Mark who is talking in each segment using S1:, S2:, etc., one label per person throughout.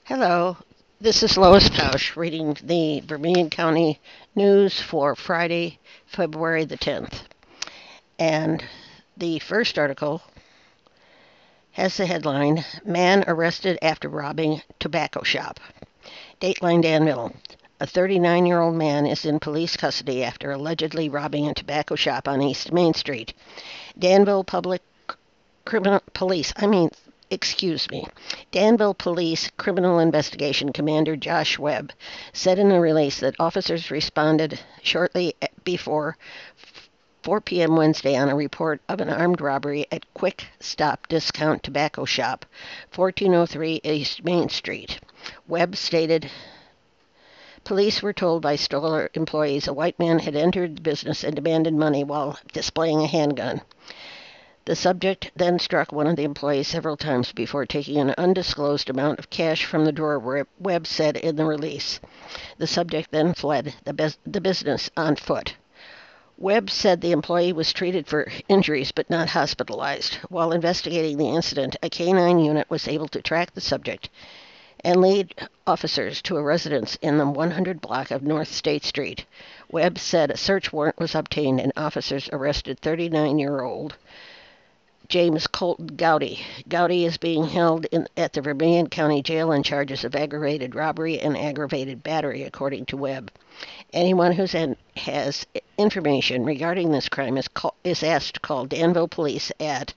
S1: Hello, this is Lois Pausch reading the Vermilion County News for Friday, February the 10th. And the first article has the headline Man Arrested After Robbing Tobacco Shop. Dateline Danville. A 39-year-old man is in police custody after allegedly robbing a tobacco shop on East Main Street. Danville Public Criminal Police, I mean, excuse me, Danville Police Criminal Investigation Commander Josh Webb said in a release that officers responded shortly before 4 p.m. Wednesday on a report of an armed robbery at Quick Stop Discount Tobacco Shop, 1403 East Main Street. Webb stated police were told by store employees a white man had entered the business and demanded money while displaying a handgun. The subject then struck one of the employees several times before taking an undisclosed amount of cash from the drawer, Webb said in the release. The subject then fled the business on foot. Webb said the employee was treated for injuries but not hospitalized. While investigating the incident, a canine unit was able to track the subject and lead officers to a residence in the 100 block of North State Street. Webb said a search warrant was obtained and officers arrested 39-year-old James Colton Gowdy. Gowdy is being held at the Vermilion County Jail on charges of aggravated robbery and aggravated battery, according to Webb. Anyone who has information regarding this crime is asked to call Danville Police at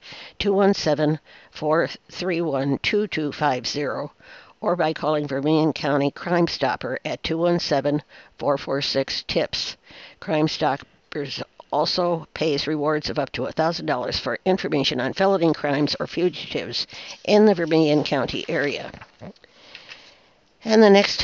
S1: 217-431-2250 or by calling Vermilion County Crime Stopper at 217-446-TIPS. Crime Stoppers also pays rewards of up to $1,000 for information on felony crimes or fugitives in the Vermilion County area. And the next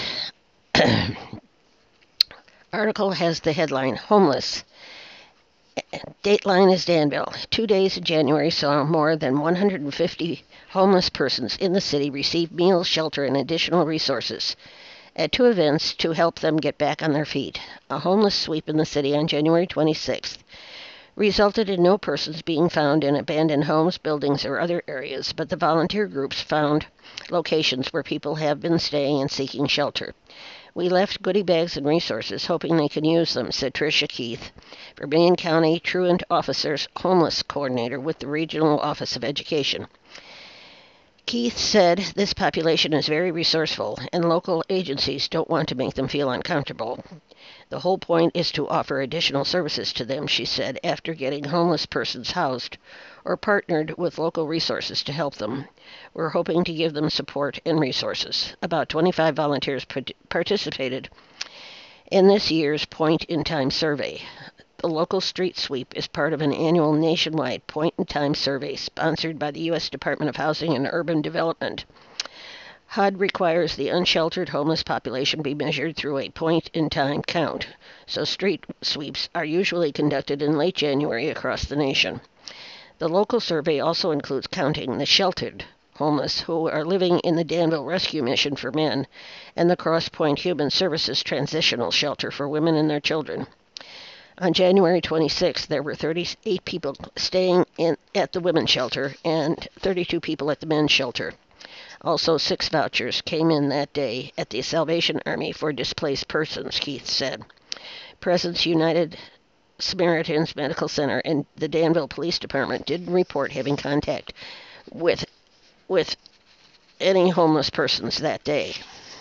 S1: article has the headline, Homeless. Dateline is Danville. 2 days in January saw more than 150 homeless persons in the city receive meals, shelter, and additional resources at two events to help them get back on their feet. A homeless sweep in the city on January 26th resulted in no persons being found in abandoned homes, buildings, or other areas, but the volunteer groups found locations where people have been staying and seeking shelter. We left goodie bags and resources, hoping they could use them, said Tricia Keith, Vermilion County Truant Officers Homeless Coordinator with the Regional Office of Education. Keith said this population is very resourceful, and local agencies don't want to make them feel uncomfortable. The whole point is to offer additional services to them, she said, after getting homeless persons housed or partnered with local resources to help them. We're hoping to give them support and resources. About 25 volunteers participated in this year's Point in Time survey. The local street sweep is part of an annual nationwide point-in-time survey sponsored by the U.S. Department of Housing and Urban Development. HUD requires the unsheltered homeless population be measured through a point-in-time count, so street sweeps are usually conducted in late January across the nation. The local survey also includes counting the sheltered homeless who are living in the Danville Rescue Mission for men and the Cross Point Human Services Transitional Shelter for women and their children. On January 26th, there were 38 people staying at the women's shelter and 32 people at the men's shelter. Also, 6 vouchers came in that day at the Salvation Army for displaced persons, Keith said. Presence United Samaritans Medical Center and the Danville Police Department didn't report having contact with any homeless persons that day.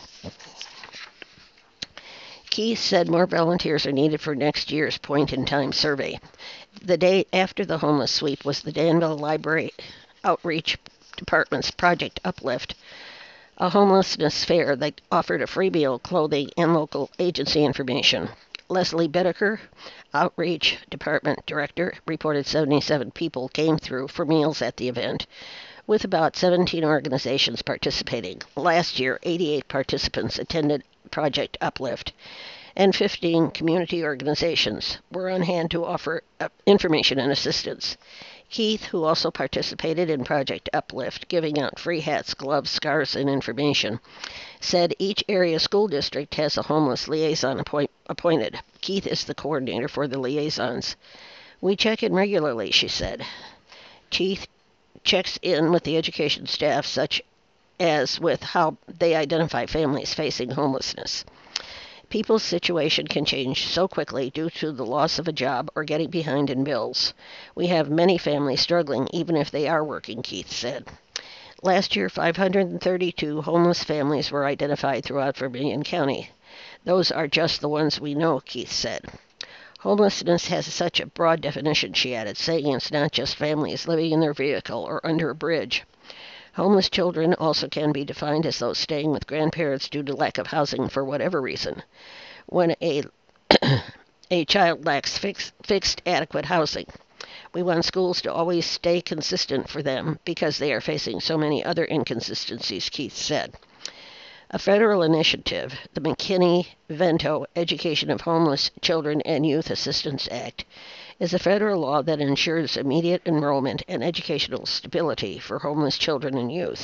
S1: Keith said more volunteers are needed for next year's point-in-time survey. The day after the homeless sweep was the Danville Library Outreach Department's Project Uplift, a homelessness fair that offered a free meal, clothing, and local agency information. Leslie Bedecker, Outreach Department Director, reported 77 people came through for meals at the event, with about 17 organizations participating. Last year, 88 participants attended Project Uplift, and 15 community organizations were on hand to offer information and assistance. Keith, who also participated in Project Uplift, giving out free hats, gloves, scarves, and information, said each area school district has a homeless liaison appointed. Keith is the coordinator for the liaisons. We check in regularly, she said. Keith checks in with the education staff, such as with how they identify families facing homelessness. People's situation can change so quickly due to the loss of a job or getting behind in bills. We have many families struggling even if they are working, Keith said. Last year, 532 homeless families were identified throughout Vermilion County. Those are just the ones we know, Keith said. Homelessness has such a broad definition, she added, saying it's not just families living in their vehicle or under a bridge. Homeless children also can be defined as those staying with grandparents due to lack of housing for whatever reason. When a child lacks fixed adequate housing, we want schools to always stay consistent for them because they are facing so many other inconsistencies, Keith said. A federal initiative, the McKinney-Vento Education of Homeless Children and Youth Assistance Act, is a federal law that ensures immediate enrollment and educational stability for homeless children and youth.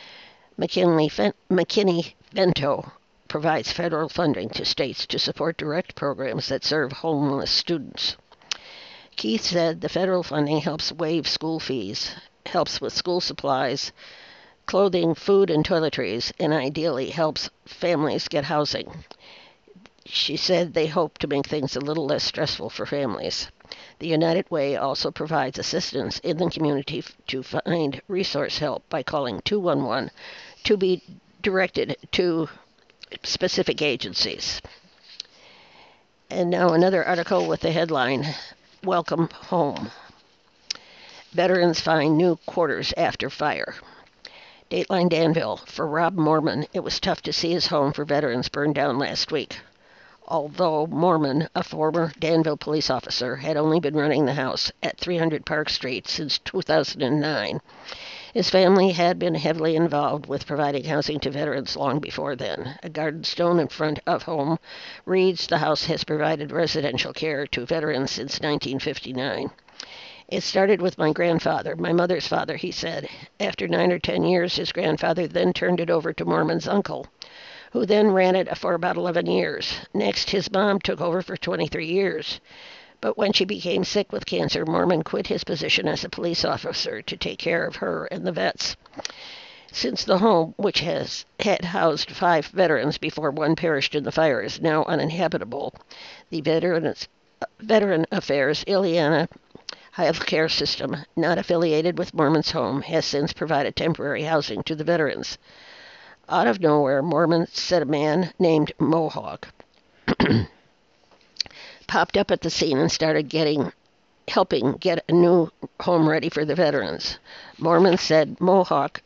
S1: McKinney-Vento provides federal funding to states to support direct programs that serve homeless students. Keith said the federal funding helps waive school fees, helps with school supplies, clothing, food, and toiletries, and ideally helps families get housing. She said they hope to make things a little less stressful for families. The United Way also provides assistance in the community to find resource help by calling 211 to be directed to specific agencies. And now another article with the headline, Welcome Home. Veterans find new quarters after fire. Dateline Danville. For Rob Mormon, it was tough to see his home for veterans burned down last week. Although Mormon, a former Danville police officer, had only been running the house at 300 Park Street since 2009, his family had been heavily involved with providing housing to veterans long before then. A garden stone in front of home reads the house has provided residential care to veterans since 1959. It started with my grandfather, my mother's father, he said. After 9 or 10 years, his grandfather then turned it over to Mormon's uncle, who then ran it for about 11 years. Next, his mom took over for 23 years. But when she became sick with cancer, Mormon quit his position as a police officer to take care of her and the vets. Since the home, which had housed 5 veterans before one perished in the fire, is now uninhabitable, the Veteran Affairs Ileana Healthcare System, not affiliated with Mormon's home, has since provided temporary housing to the veterans. Out of nowhere, Mormon said a man named Mohawk popped up at the scene and started helping get a new home ready for the veterans. Mormon said Mohawk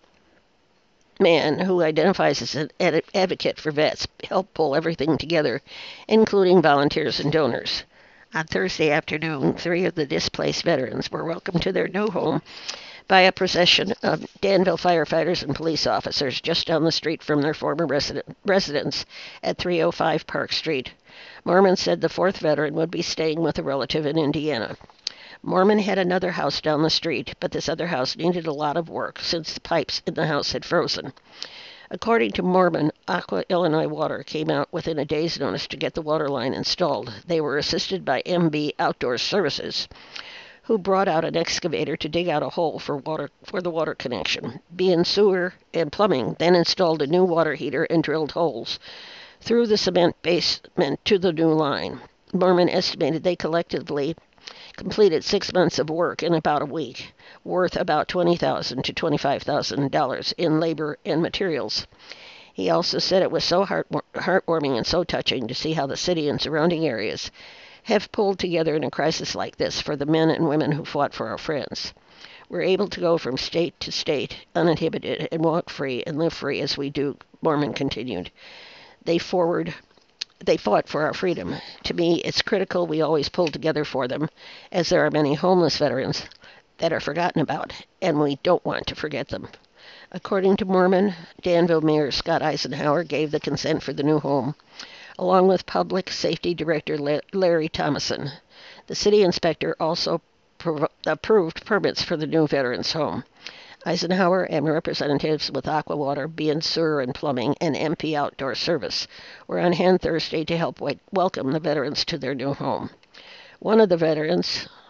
S1: man, who identifies as an advocate for vets, helped pull everything together, including volunteers and donors. On Thursday afternoon, 3 of the displaced veterans were welcomed to their new home by a procession of Danville firefighters and police officers just down the street from their former residence at 305 Park Street. Mormon said the 4th veteran would be staying with a relative in Indiana. Mormon had another house down the street, but this other house needed a lot of work since the pipes in the house had frozen. According to Mormon, Aqua Illinois Water came out within a day's notice to get the water line installed. They were assisted by MB Outdoor Services, who brought out an excavator to dig out a hole for the water connection. B&N Sewer and Plumbing then installed a new water heater and drilled holes through the cement basement to the new line. Mormon estimated they collectively completed 6 months of work in about a week, worth about $20,000 to $25,000 in labor and materials. He also said it was so heartwarming and so touching to see how the city and surrounding areas have pulled together in a crisis like this for the men and women who fought for our friends. We're able to go from state to state uninhibited and walk free and live free as we do, Mormon continued. They fought for our freedom. To me, it's critical we always pull together for them, as there are many homeless veterans that are forgotten about, and we don't want to forget them. According to Mormon, Danville Mayor Scott Eisenhower gave the consent for the new home, along with Public Safety Director Larry Thomason. The city inspector also approved permits for the new veterans' home. Eisenhower and representatives with Aqua Water, B&N Sewer and Plumbing, and MP Outdoor Service were on hand Thursday to help welcome the veterans to their new home. One of the veterans,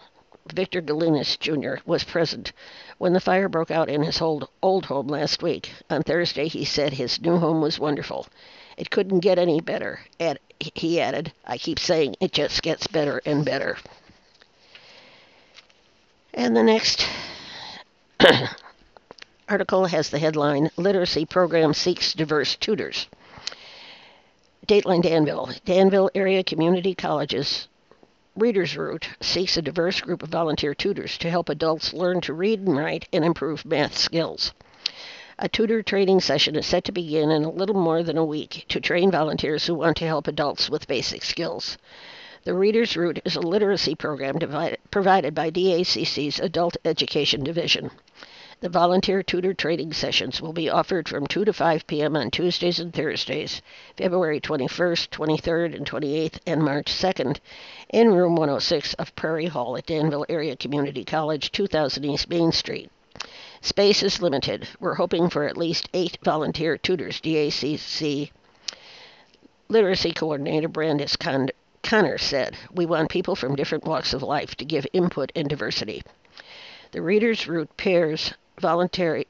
S1: Victor Galinas, Jr., was present when the fire broke out in his old home last week. On Thursday, he said his new home was wonderful. It couldn't get any better. He added, I keep saying it just gets better and better. And the next article has the headline, Literacy Program Seeks Diverse Tutors. Dateline Danville. Danville Area Community College's Reader's Route seeks a diverse group of volunteer tutors to help adults learn to read and write and improve math skills. A tutor training session is set to begin in a little more than a week to train volunteers who want to help adults with basic skills. The Reader's Route is a literacy program provided by DACC's Adult Education Division. The volunteer tutor training sessions will be offered from 2 to 5 p.m. on Tuesdays and Thursdays, February 21st, 23rd, and 28th, and March 2nd, in Room 106 of Prairie Hall at Danville Area Community College, 2000 East Main Street. Space is limited. We're hoping for at least 8 volunteer tutors, DACC Literacy Coordinator Brandis Connor said. We want people from different walks of life to give input and diversity. The Reader's Route pairs volunteer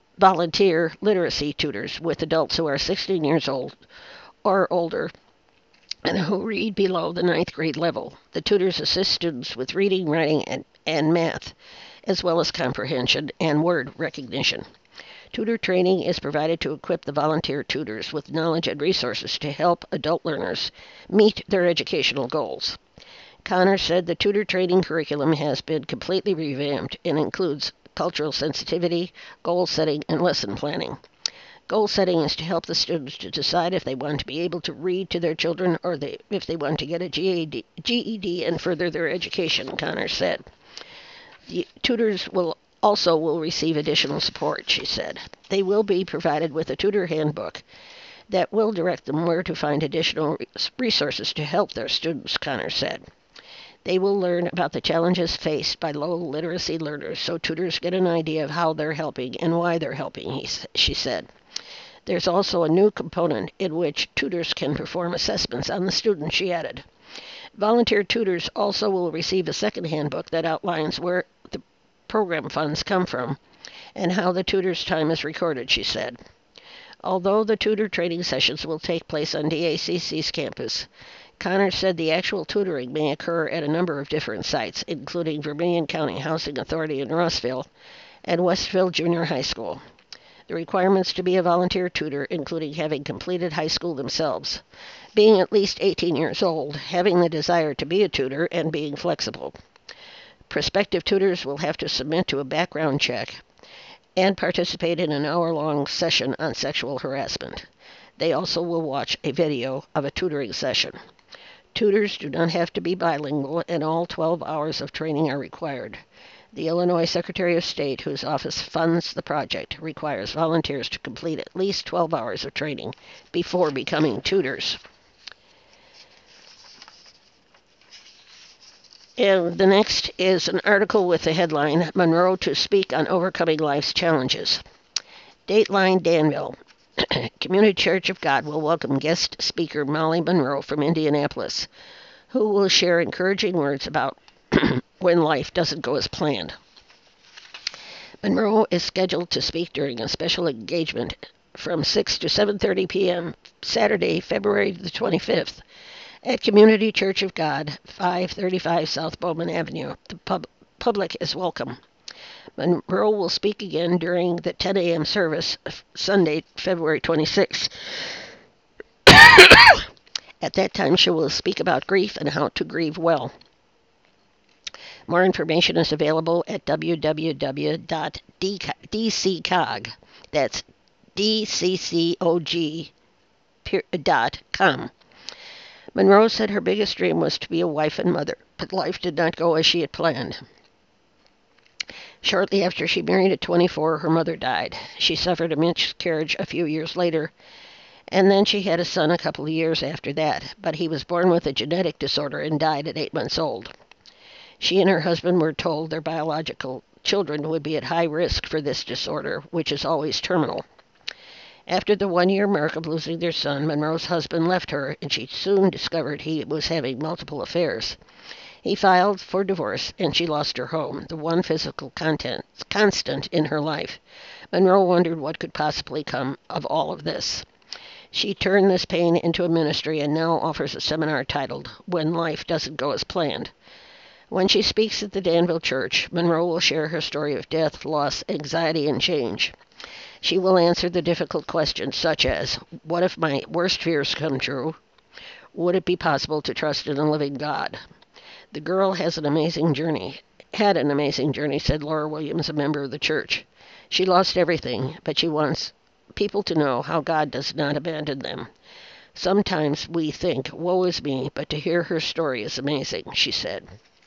S1: literacy tutors with adults who are 16 years old or older and who read below the 9th grade level. The tutors assist students with reading, writing, and math, as well as comprehension and word recognition. Tutor training is provided to equip the volunteer tutors with knowledge and resources to help adult learners meet their educational goals. Connor said the tutor training curriculum has been completely revamped and includes cultural sensitivity, goal setting, and lesson planning. Goal setting is to help the students to decide if they want to be able to read to their children or if they want to get a GED and further their education, Connor said. The tutors will receive additional support, she said. They will be provided with a tutor handbook that will direct them where to find additional resources to help their students, Connor said. They will learn about the challenges faced by low literacy learners so tutors get an idea of how they're helping and why they're helping, she said. There's also a new component in which tutors can perform assessments on the students, she added. Volunteer tutors also will receive a second handbook that outlines where the program funds come from and how the tutor's time is recorded, she said. Although the tutor training sessions will take place on DACC's campus, Connor said the actual tutoring may occur at a number of different sites, including Vermilion County Housing Authority in Rossville and Westville Junior High School. The requirements to be a volunteer tutor, including having completed high school themselves, being at least 18 years old, having the desire to be a tutor, and being flexible. Prospective tutors will have to submit to a background check and participate in an hour-long session on sexual harassment. They also will watch a video of a tutoring session. Tutors do not have to be bilingual, and all 12 hours of training are required. The Illinois Secretary of State, whose office funds the project, requires volunteers to complete at least 12 hours of training before becoming tutors. And the next is an article with the headline, Monroe to Speak on Overcoming Life's Challenges. Dateline Danville. Community Church of God will welcome guest speaker Molly Monroe from Indianapolis, who will share encouraging words about when life doesn't go as planned. Monroe is scheduled to speak during a special engagement from 6 to 7:30 p.m. Saturday, February the 25th, at Community Church of God, 535 South Bowman Avenue. The public is welcome. Monroe will speak again during the 10 a.m. service Sunday, February 26th. At that time, she will speak about grief and how to grieve well. More information is available at www.dccog. That's dccog.com. Monroe said her biggest dream was to be a wife and mother, but life did not go as she had planned. Shortly after she married at 24, her mother died. She suffered a miscarriage a few years later, and then she had a son a couple of years after that, but he was born with a genetic disorder and died at 8 months old. She and her husband were told their biological children would be at high risk for this disorder, which is always terminal. After the 1-year mark of losing their son, Monroe's husband left her, and she soon discovered he was having multiple affairs. He filed for divorce, and she lost her home, the one physical constant in her life. Monroe wondered what could possibly come of all of this. She turned this pain into a ministry and now offers a seminar titled When Life Doesn't Go as Planned. When she speaks at the Danville Church, Monroe will share her story of death, loss, anxiety, and change. She will answer the difficult questions such as, what if my worst fears come true? Would it be possible to trust in a living God? The girl had an amazing journey, said Laura Williams, a member of the church. She lost everything, but she wants people to know how God does not abandon them. Sometimes we think, woe is me, but to hear her story is amazing, she said.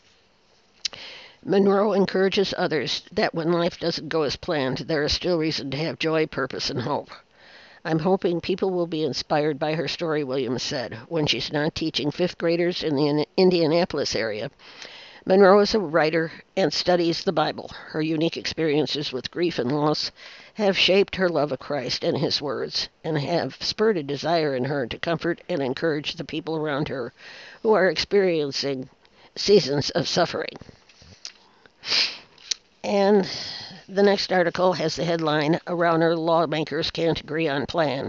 S1: Monroe encourages others that when life doesn't go as planned, there is still reason to have joy, purpose, and hope. I'm hoping people will be inspired by her story, Williams said, when she's not teaching fifth graders in the Indianapolis area. Monroe is a writer and studies the Bible. Her unique experiences with grief and loss have shaped her love of Christ and his words, and have spurred a desire in her to comfort and encourage the people around her who are experiencing seasons of suffering. And the next article has the headline, Arounder Lawmakers Can't Agree on Plan.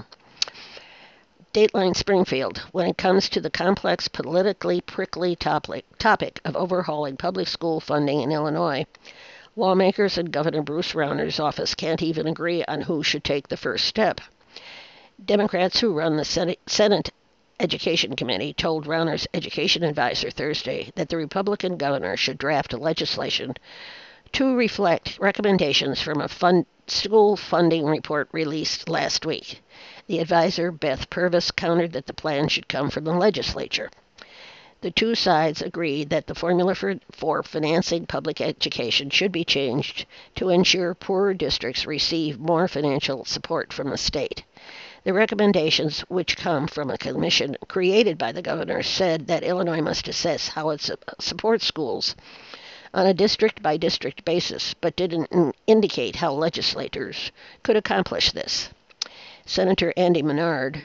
S1: Dateline Springfield, when it comes to the complex, politically prickly topic of overhauling public school funding in Illinois, lawmakers in Governor Bruce Rounder's office can't even agree on who should take the first step. Democrats who run the Senate Education Committee told Rounder's education advisor Thursday that the Republican governor should draft legislation to reflect recommendations from a school funding report released last week. The advisor, Beth Purvis, countered that the plan should come from the legislature. The two sides agreed that the formula for financing public education should be changed to ensure poorer districts receive more financial support from the state. The recommendations, which come from a commission created by the governor, said that Illinois must assess how it supports schools on a district-by-district basis, but didn't indicate how legislators could accomplish this. Senator Andy Manar,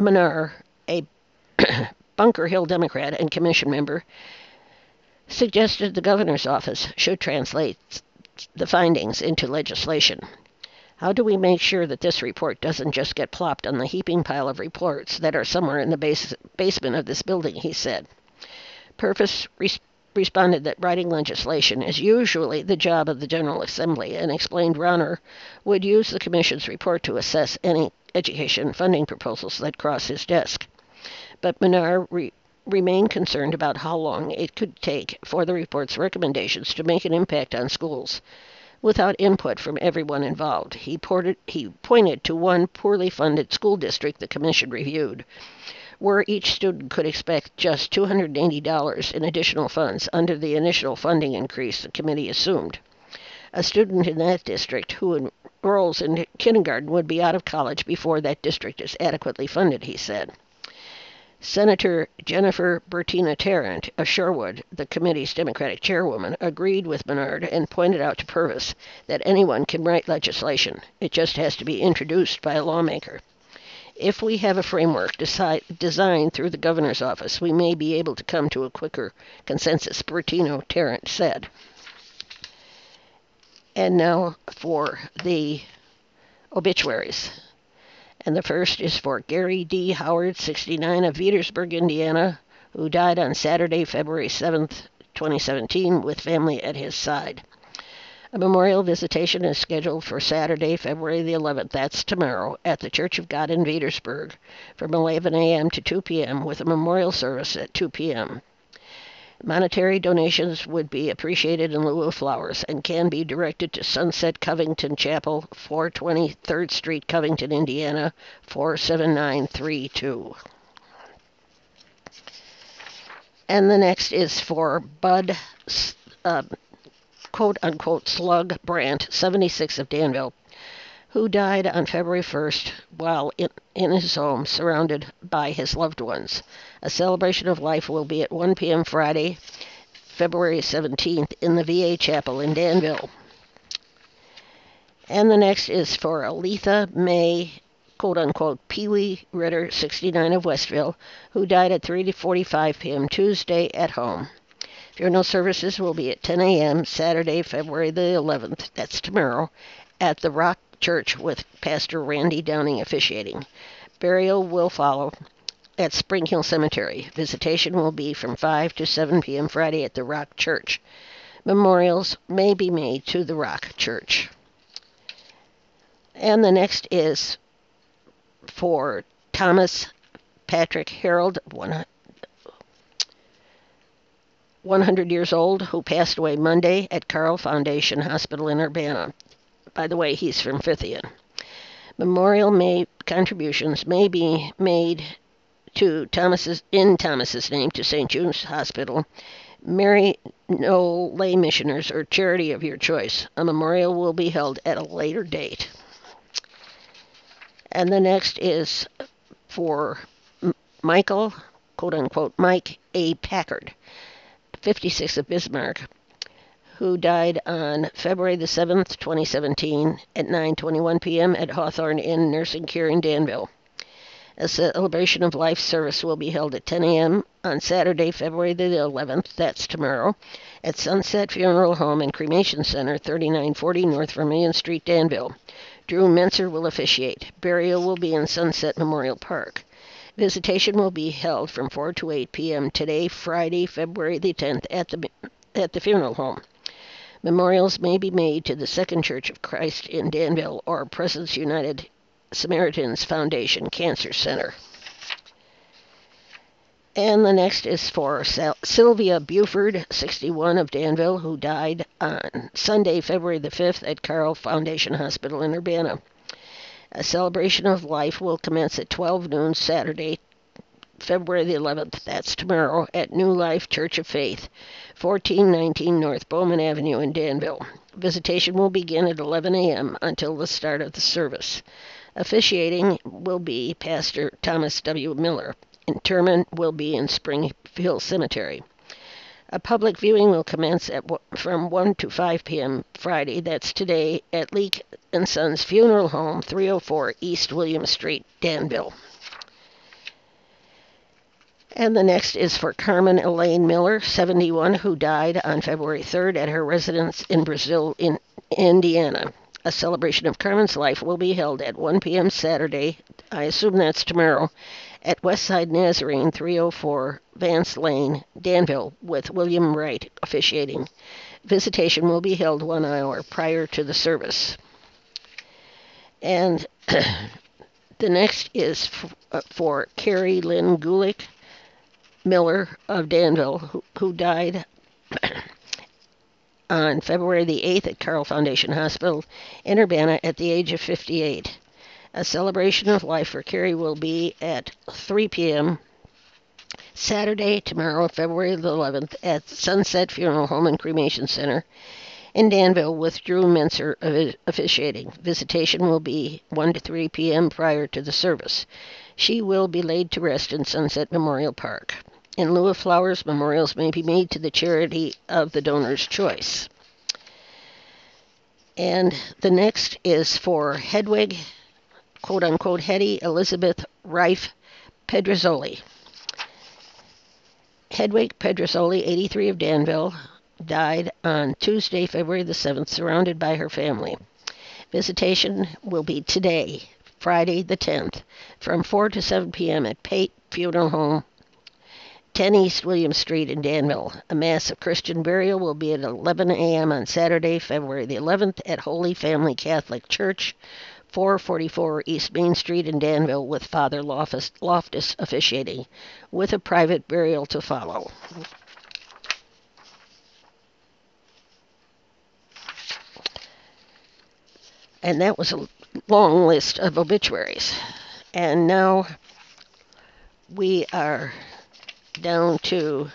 S1: a Bunker Hill Democrat and commission member, suggested the governor's office should translate the findings into legislation. How do we make sure that this report doesn't just get plopped on the heaping pile of reports that are somewhere in the basement of this building, he said. Purvis responded that writing legislation is usually the job of the General Assembly and explained Rauner would use the Commission's report to assess any education funding proposals that cross his desk. But Manar remained concerned about how long it could take for the report's recommendations to make an impact on schools without input from everyone involved. He pointed to one poorly funded school district the Commission reviewed, where each student could expect just $280 in additional funds under the initial funding increase the committee assumed. A student in that district who enrolls in kindergarten would be out of college before that district is adequately funded, he said. Senator Jennifer Bertina Tarrant of Sherwood, the committee's Democratic chairwoman, agreed with Menard and pointed out to Purvis that anyone can write legislation. It just has to be introduced by a lawmaker. If we have a framework designed through the governor's office, we may be able to come to a quicker consensus, Bertino Tarrant said. And now for the obituaries. And the first is for Gary D. Howard, 69, of Veedersburg, Indiana, who died on Saturday, February 7th, 2017, with family at his side. A memorial visitation is scheduled for Saturday, February the 11th, that's tomorrow, at the Church of God in Veedersburg from 11 a.m. to 2 p.m. with a memorial service at 2 p.m. Monetary donations would be appreciated in lieu of flowers and can be directed to Sunset Covington Chapel, 420 3rd Street, Covington, Indiana, 47932. And the next is for Bud, quote-unquote, Slug Brandt, 76, of Danville, who died on February 1st while in his home surrounded by his loved ones. A celebration of life will be at 1 p.m. Friday, February 17th, in the VA Chapel in Danville. And the next is for Aletha May, quote-unquote, Pee Wee Ritter, 69, of Westville, who died at 3:45 p.m. Tuesday at home. Funeral services will be at 10 a.m. Saturday, February the 11th, that's tomorrow, at the Rock Church with Pastor Randy Downing officiating. Burial will follow at Spring Hill Cemetery. Visitation will be from 5 to 7 p.m. Friday at the Rock Church. Memorials may be made to the Rock Church. And the next is for Thomas Patrick Harold, 100 years old, who passed away Monday at Carle Foundation Hospital in Urbana. By the way, he's from Fithian. Memorial contributions may be made to Thomas's name to St. Jude's Hospital, Mary No Lay Missioners, or charity of your choice. A memorial will be held at a later date. And the next is for Michael, quote-unquote, Mike A. Packard, 56 of Bismarck, who died on February the 7th, 2017 at 9:21 p.m. at Hawthorne Inn Nursing Care in Danville. A celebration of life service will be held at 10 a.m. on Saturday, February the 11th, that's tomorrow, at Sunset Funeral Home and Cremation Center, 3940 North Vermilion Street, Danville. Drew Menser will officiate. Burial will be in Sunset Memorial Park. Visitation will be held from 4 to 8 p.m. today, Friday, February the 10th, at the funeral home. Memorials may be made to the Second Church of Christ in Danville or Presence United Samaritans Foundation Cancer Center. And the next is for Sylvia Buford, 61 of Danville, who died on Sunday, February the 5th at Carle Foundation Hospital in Urbana. A celebration of life will commence at 12 noon Saturday, February the 11th, that's tomorrow, at New Life Church of Faith, 1419 North Bowman Avenue in Danville. Visitation will begin at 11 a.m. until the start of the service. Officiating will be Pastor Thomas W. Miller. Interment will be in Spring Hill Cemetery. A public viewing will commence from 1 to 5 p.m. Friday, that's today, at Leake & Sons Funeral Home, 304 East William Street, Danville. And the next is for Carmen Elaine Miller, 71, who died on February 3rd at her residence in Brazil, in Indiana. A celebration of Carmen's life will be held at 1 p.m. Saturday, I assume that's tomorrow, at Westside Nazarene, 304 Vance Lane, Danville, with William Wright officiating. Visitation will be held 1 hour prior to the service. And the next is for Carrie Lynn Gulick Miller of Danville, who died on February the 8th at Carle Foundation Hospital in Urbana at the age of 58. A celebration of life for Carrie will be at 3 p.m. Saturday, tomorrow, February the 11th, at Sunset Funeral Home and Cremation Center in Danville with Drew Menser officiating. Visitation will be 1 to 3 p.m. prior to the service. She will be laid to rest in Sunset Memorial Park. In lieu of flowers, memorials may be made to the charity of the donor's choice. And the next is for Hedwig, quote-unquote, Hetty Elizabeth Rife Pedrazzoli. Hedwig Pedrazzoli, 83 of Danville, died on Tuesday, February the 7th, surrounded by her family. Visitation will be today, Friday the 10th, from 4 to 7 p.m. at Pate Funeral Home, 10 East William Street in Danville. A Mass of Christian burial will be at 11 a.m. on Saturday, February the 11th, at Holy Family Catholic Church, 444 East Main Street in Danville, with Father Loftus officiating, with a private burial to follow. And that was a long list of obituaries. And now we are down to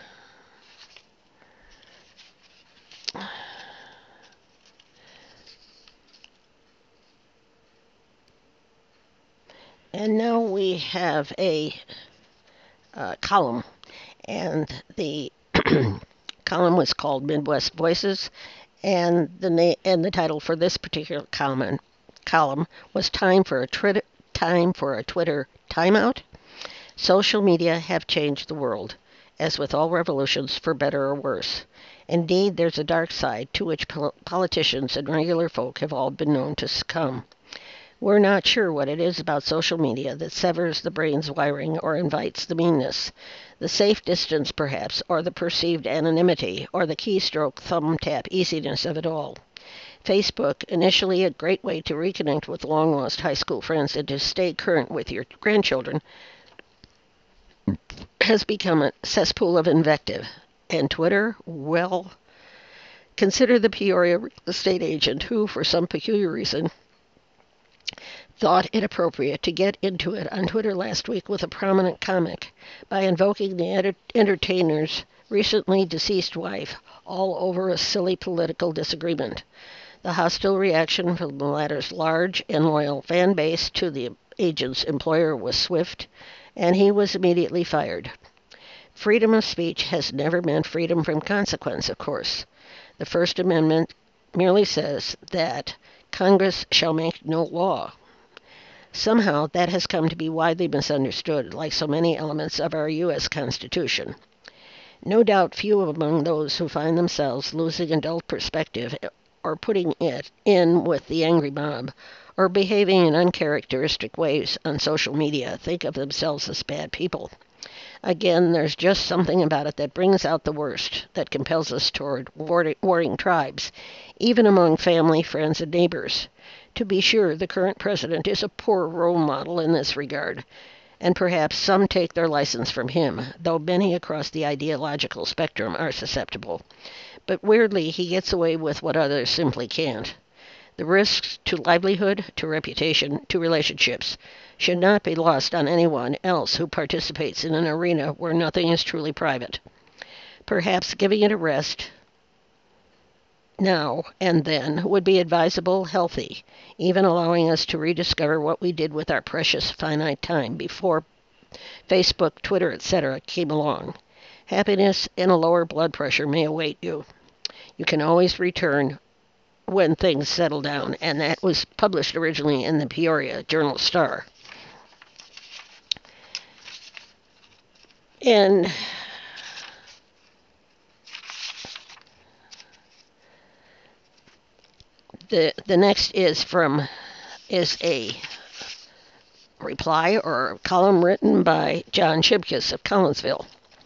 S1: we have a column, and the column was called Midwest Voices, and the title for this particular column was Time for a Twitter Timeout. Social media have changed the world, as with all revolutions, for better or worse. Indeed, there's a dark side to which politicians and regular folk have all been known to succumb. We're not sure what it is about social media that severs the brain's wiring or invites the meanness. The safe distance, perhaps, or the perceived anonymity, or the keystroke thumb tap easiness of it all. Facebook, initially a great way to reconnect with long-lost high school friends and to stay current with your grandchildren, has become a cesspool of invective. And Twitter, well, consider the Peoria real estate agent who, for some peculiar reason, thought it appropriate to get into it on Twitter last week with a prominent comic by invoking the entertainer's recently deceased wife, all over a silly political disagreement. The hostile reaction from the latter's large and loyal fan base to the agent's employer was swift, and he was immediately fired. Freedom of speech has never meant freedom from consequence, of course. The First Amendment merely says that Congress shall make no law. Somehow that has come to be widely misunderstood, like so many elements of our U.S. Constitution. No doubt few among those who find themselves losing adult perspective or putting it in with the angry mob, or behaving in uncharacteristic ways on social media think of themselves as bad people. Again, there's just something about it that brings out the worst, that compels us toward warring tribes, even among family, friends, and neighbors. To be sure, the current president is a poor role model in this regard, and perhaps some take their license from him, though many across the ideological spectrum are susceptible. But weirdly, he gets away with what others simply can't. The risks to livelihood, to reputation, to relationships should not be lost on anyone else who participates in an arena where nothing is truly private. Perhaps giving it a rest now and then would be advisable, healthy, even allowing us to rediscover what we did with our precious finite time before Facebook, Twitter, etc. came along. Happiness and a lower blood pressure may await you. You can always return when things settle down, and that was published originally in the Peoria Journal-Star. And the next is a reply or a column written by John Shibkus of Collinsville.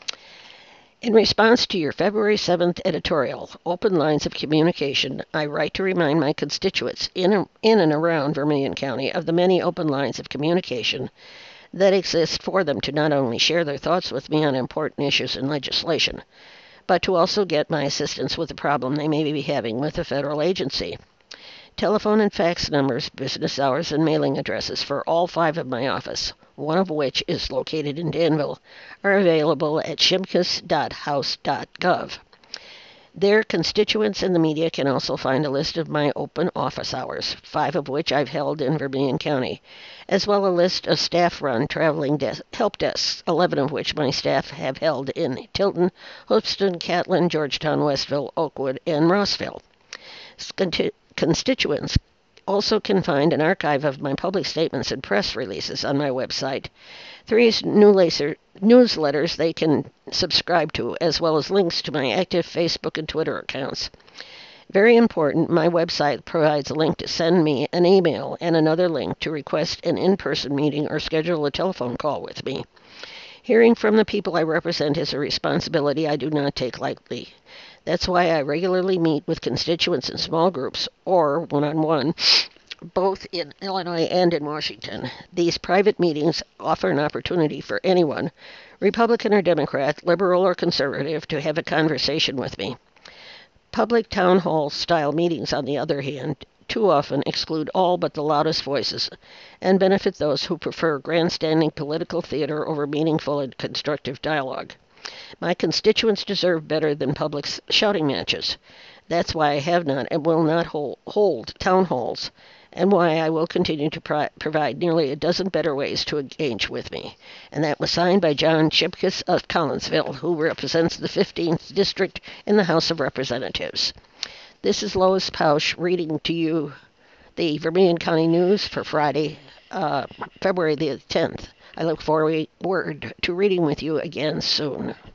S1: In response to your February 7th editorial, Open Lines of Communication, I write to remind my constituents in and around Vermilion County of the many open lines of communication that exist for them to not only share their thoughts with me on important issues and legislation, but to also get my assistance with a problem they may be having with a federal agency. Telephone and fax numbers, business hours, and mailing addresses for all 5 of my office, one of which is located in Danville, are available at shimkus.house.gov. There, constituents and the media can also find a list of my open office hours, 5 of which I've held in Vermilion County, as well as a list of staff-run traveling help desks, 11 of which my staff have held in Tilton, Hoopeston, Catlin, Georgetown, Westville, Oakwood, and Rossville. Constituents also can find an archive of my public statements and press releases on my website, 3 newsletters they can subscribe to, as well as links to my active Facebook and Twitter accounts. Very important, my website provides a link to send me an email and another link to request an in-person meeting or schedule a telephone call with me. Hearing from the people I represent is a responsibility I do not take lightly. That's why I regularly meet with constituents in small groups or one-on-one, both in Illinois and in Washington. These private meetings offer an opportunity for anyone, Republican or Democrat, liberal or conservative, to have a conversation with me. Public town hall-style meetings, on the other hand, too often exclude all but the loudest voices and benefit those who prefer grandstanding political theater over meaningful and constructive dialogue. My constituents deserve better than public shouting matches. That's why I have not and will not hold town halls, and why I will continue to provide nearly a dozen better ways to engage with me. And that was signed by John Shibkus of Collinsville, who represents the 15th District in the House of Representatives. This is Lois Pausch reading to you the Vermilion County News for Friday, February the 10th. I look forward to reading with you again soon.